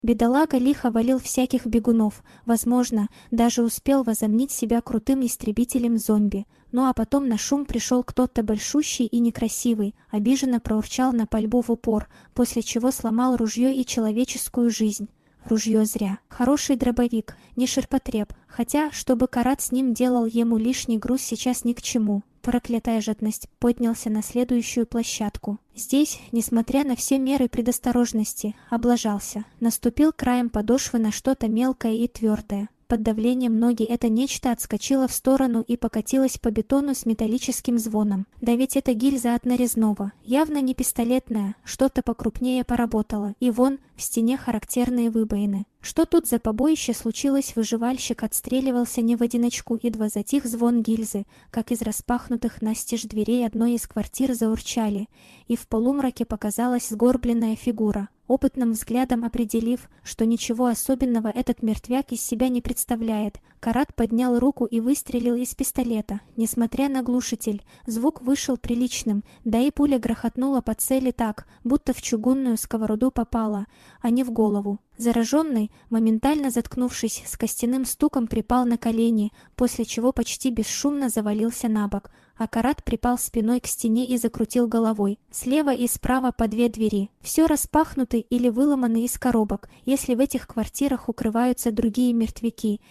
Бедолага лихо валил всяких бегунов, возможно, даже успел возомнить себя крутым истребителем зомби. Ну а потом на шум пришел кто-то большущий и некрасивый, обиженно проурчал на пальбу в упор, после чего сломал ружье и человеческую жизнь. Ружье зря. Хороший дробовик, не ширпотреб, хотя, чтобы Карат с ним делал, ему лишний груз сейчас ни к чему. Проклятая жадность, поднялся на следующую площадку. Здесь, несмотря на все меры предосторожности, облажался. Наступил краем подошвы на что-то мелкое и твердое. Под давлением ноги это нечто отскочило в сторону и покатилось по бетону с металлическим звоном. Да ведь это гильза от нарезного, явно не пистолетная, что-то покрупнее поработало, и вон в стене характерные выбоины. Что тут за побоище случилось? Выживальщик отстреливался не в одиночку, едва затих звон гильзы, как из распахнутых настежь дверей одной из квартир заурчали, и в полумраке показалась сгорбленная фигура. Опытным взглядом определив, что ничего особенного этот мертвяк из себя не представляет, Карат поднял руку и выстрелил из пистолета. Несмотря на глушитель, звук вышел приличным, да и пуля грохотнула по цели так, будто в чугунную сковороду попала, а не в голову. Зараженный, моментально заткнувшись, с костяным стуком припал на колени, после чего почти бесшумно завалился на бок, а Карат припал спиной к стене и закрутил головой. Слева и справа по две двери. Все распахнуты или выломаны из коробок, если в этих квартирах укрываются другие мертвяки,